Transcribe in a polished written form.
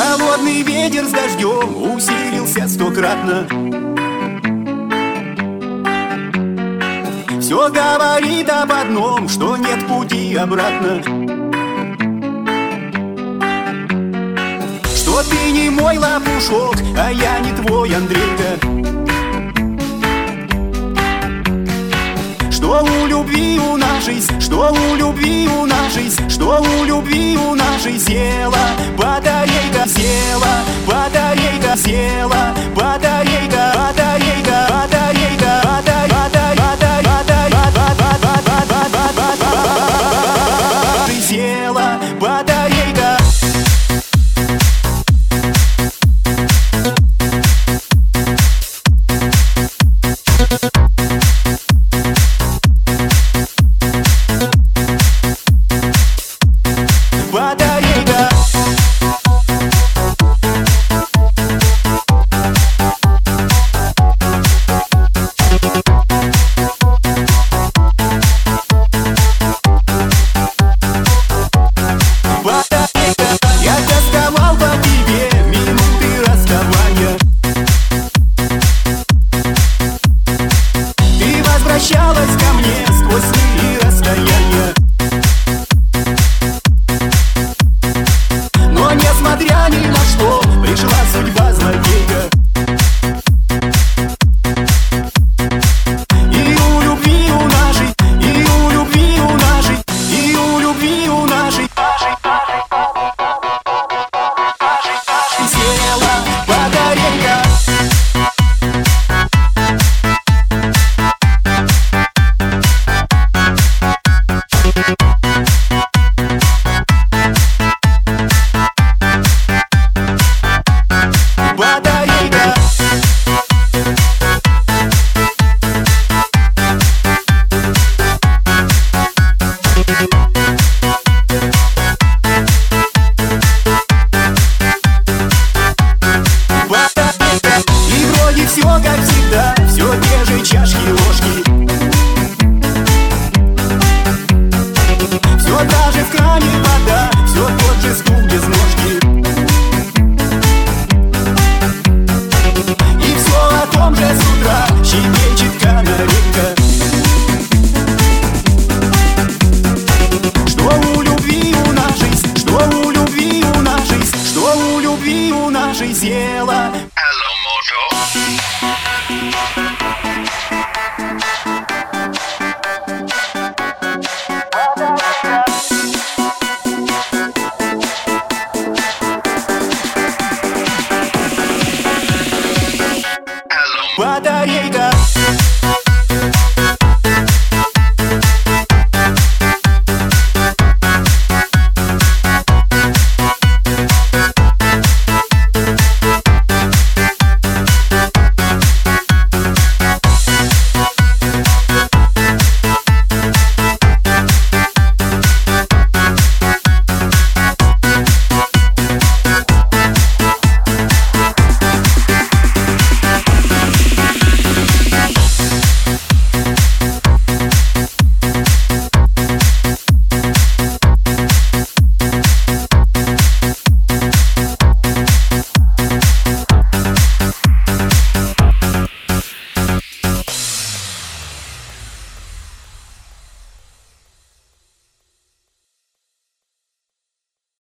Холодный ветер с дождем усилился стократно. Все говорит об одном, что нет пути обратно. Что ты не мой лопушок, а я не твой Андрейка. Что у любви у нашей, что у любви у нашей, что у любви у нашей села батарейка, села батарейка, села батарейка, батарейка, батарейка, батарейка, села батарейка. Возвращалась ко мне сквозь сны и расстояния. Но несмотря ни на что, пришла судьба злодейка. И у любви у нашей, и у любви у нашей, и у любви у нашей села батарейка. Все как всегда, все те же чашки, ложки. Все та же в кране вода, все тот же стул без ножки. И все о том же с утра щебечет канарейка. Что у любви у нашей, что у любви у нашей, что у любви у нашей села